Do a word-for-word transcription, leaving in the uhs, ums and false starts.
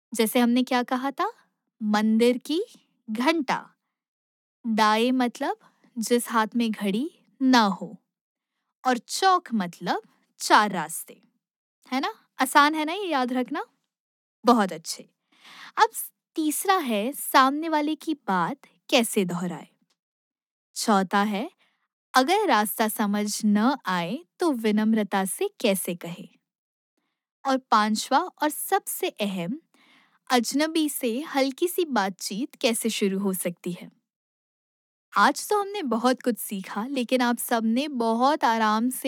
जैसे हमने क्या कहा था? मंदिर की घंटा। दाएँ मतलब जिस हाथ में घड़ी ना हो और चौक मतलब चार रास्ते, है ना? आसान है ना ये याद रखना? बहुत अच्छे। अब स तीसरा है सामने वाले की बात कैसे दोहराएँ? चौथा है अगर रास्ता समझ न आए तो विनम्रता से कैसे कहें? और पाँचवाँ और सबसे अहम, अजनबी से हल्की-सी बातचीत कैसे शुरू हो सकती है? आज तो हमने बहुत कुछ सीखा, लेकिन आप सबने बहुत आराम से